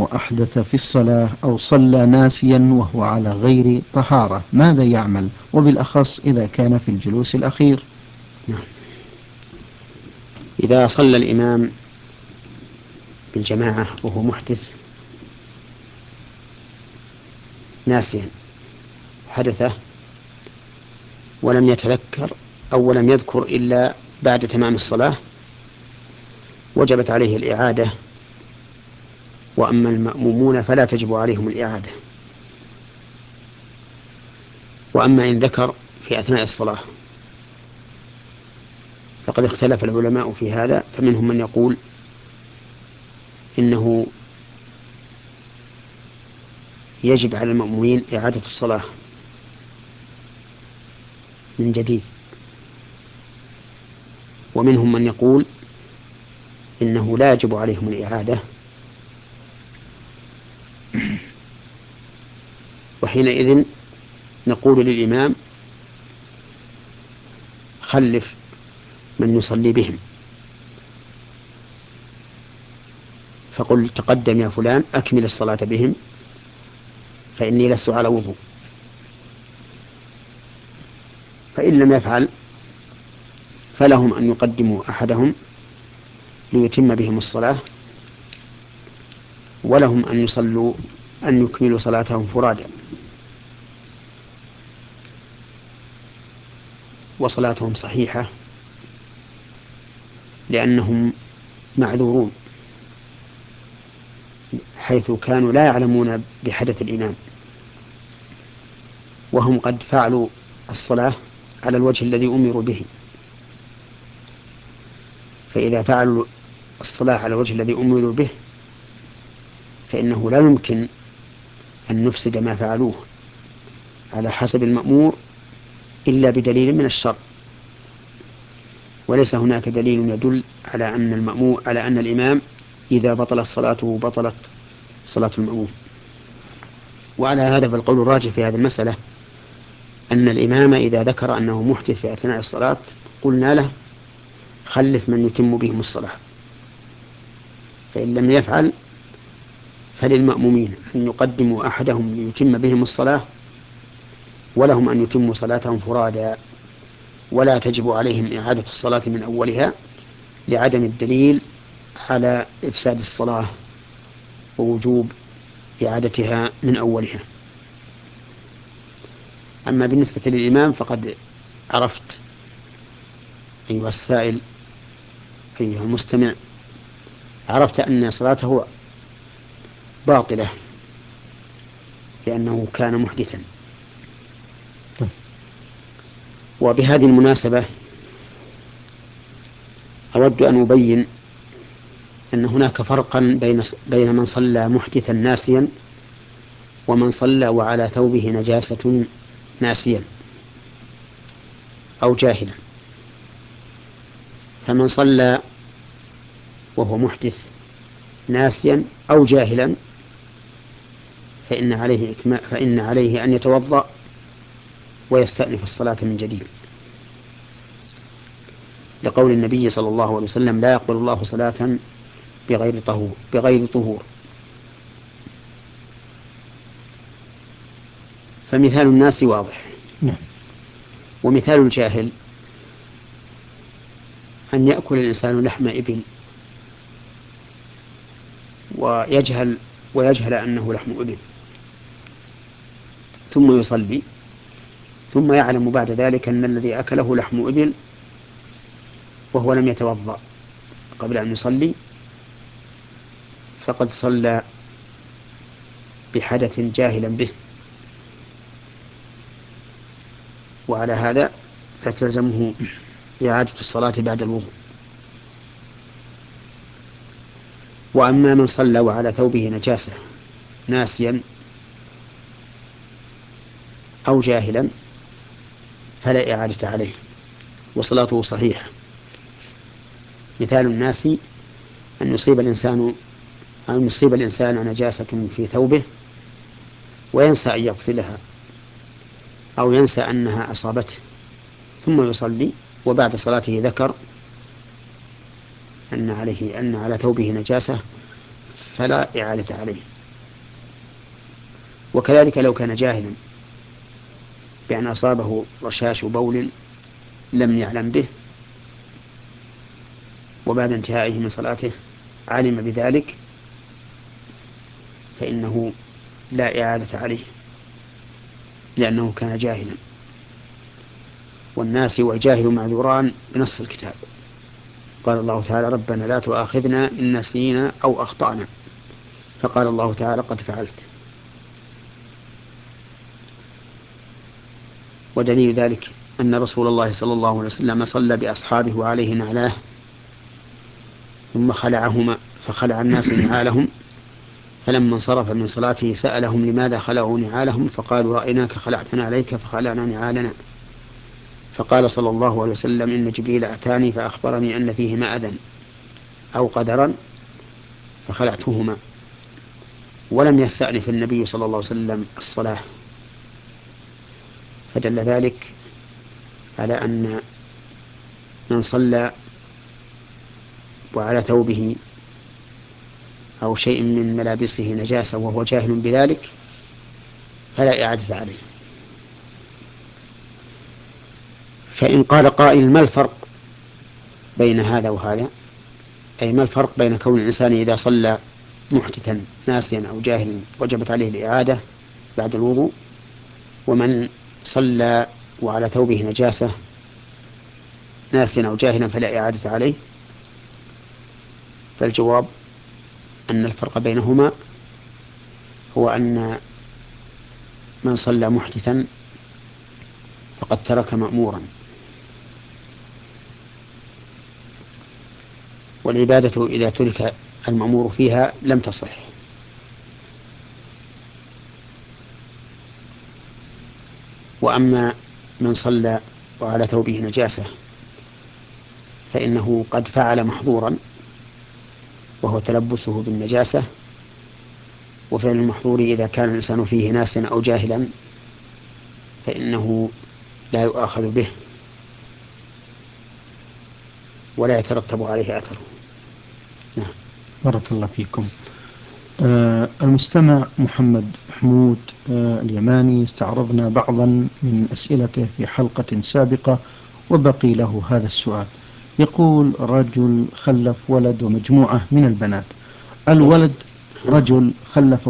وأحدث في الصلاة أو صلى ناسيا وهو على غير طهارة، ماذا يعمل؟ وبالأخص إذا كان في الجلوس الأخير. إذا صلى الإمام بالجماعة وهو محدث ناسيا حدثه ولم يتذكر أو ولم يذكر إلا بعد تمام الصلاة، وجبت عليه الإعادة. وأما المأمومون فلا تجب عليهم الإعادة. وأما إن ذكر في أثناء الصلاة فقد اختلف العلماء في هذا، فمنهم من يقول إنه يجب على المأمومين إعادة الصلاة من جديد، ومنهم من يقول إنه لا يجب عليهم الإعادة، وحينئذ نقول للإمام خلف من يصلي بهم، فقل تقدم يا فلان أكمل الصلاة بهم فإني لست على وضوء. فإن لم يفعل فلهم أن يقدموا أحدهم ليتم بهم الصلاة، ولهم أن يكملوا صلاتهم فرادى، وصلاتهم صحيحة لأنهم معذورون، حيث كانوا لا يعلمون بحدث الإمام، وهم قد فعلوا الصلاة على الوجه الذي أمروا به. فإذا فعلوا الصلاة على الوجه الذي أمروا به فإنه لا يمكن أن نفسد ما فعلوه على حسب المأمور إلا بدليل من الشرع، وليس هناك دليل يدل على أن الإمام إذا بطلت صلاته بطلت صلاة المأموم. وعلى هذا فالقول الراجح في هذه المسألة أن الإمام إذا ذكر أنه محدث في أثناء الصلاة قلنا له خلف من يتم بهم الصلاة، فإن لم يفعل فللمأمومين أن يقدموا أحدهم ليتم بهم الصلاة، ولهم أن يتموا صلاتهم فرادى، ولا تجب عليهم إعادة الصلاة من أولها لعدم الدليل على إفساد الصلاة ووجوب إعادتها من أولها. أما بالنسبة للإمام فقد عرفت أيها السائل أيها المستمع، عرفت أن صلاته باطلة لأنه كان محدثا. وبهذه المناسبة أود أن أبين أن هناك فرقا بين من صلى محدثا ناسيا ومن صلى وعلى ثوبه نجاسة ناسيا أو جاهلا. فمن صلى وهو محدث ناسيا أو جاهلا فإن عليه أن يتوضأ ويستأنف الصلاة من جديد، لقول النبي صلى الله عليه وسلم لا يقبل الله صلاة بغير طهور. فمثال الناس واضح. ومثال الجاهل أن يأكل الإنسان لحم إبل ويجهل أنه لحم إبل ثم يصلي، ثم يعلم بعد ذلك أن الذي أكله لحم إبل وهو لم يتوضأ قبل أن يصلي، فقد صلى بحدث جاهلا به، وعلى هذا فتلزمه إعادة الصلاة بعد الوضوء. وأما من صلى وعلى ثوبه نجاسة ناسيا أو جاهلا فلا إعادة عليه وصلاته صحيحة. مثال الناس أن يصيب الإنسان نجاسة في ثوبه وينسى أن يغسلها أو ينسى أنها أصابته ثم يصلي، وبعد صلاته ذكر أن على ثوبه نجاسة فلا إعادة عليه. وكذلك لو كان جاهلا بأن أصابه رشاش بول لم يعلم به، وبعد انتهائه من صلاته علم بذلك، فإنه لا إعادة عليه لأنه كان جاهلا. والناس والجاهل معذوران بنص الكتاب. قال الله تعالى: ربنا لا تؤاخذنا إن نسينا أو أخطأنا، فقال الله تعالى: قد فعلت. ودليل ذلك أن رسول الله صلى الله عليه وسلم صلى بأصحابه وعليه نعلاه ثم خلعهما، فخلع الناس نعالهم، فلما انصرف من صلاته سألهم لماذا خلعوا نعالهم، فقالوا: رأيناك خلعتنا عليك فخلعنا نعالنا. فقال صلى الله عليه وسلم: إن جبريل أتاني فأخبرني أن فيهما أذى أو قدرا فخلعتهما. ولم يستأنف النبي صلى الله عليه وسلم الصلاة، فدل ذلك على أن من صلى وعلى ثوبه أو شيء من ملابسه نجاسة وهو جاهل بذلك فلا إعادة عليه. فإن قال قائل: ما الفرق بين هذا وهذا؟ أي ما الفرق بين كون الإنسان إذا صلى محدثا ناسيا أو جاهلا وجبت عليه الإعادة بعد الوضوء، ومن صلى وعلى ثوبه نجاسة ناسيا أو جاهلا فلا إعادة عليه؟ فالجواب أن الفرق بينهما هو أن من صلى محدثا فقد ترك مأمورا، والعبادة إذا ترك المأمور فيها لم تصح. وأما من صلى وعلى ثوبه نجاسة فإنه قد فعل محظورا وهو تلبسه بالنجاسة، وفعل المحظور إذا كان الإنسان فيه ناسيا أو جاهلا فإنه لا يؤاخذ به ولا يترتب عليه أثره. نعم. بارك الله فيكم. المستمع محمد حمود اليماني استعرضنا بعضا من أسئلته في حلقة سابقة وبقي له هذا السؤال. يقول: رجل خلف ولد ومجموعة من البنات. الولد رجل خلف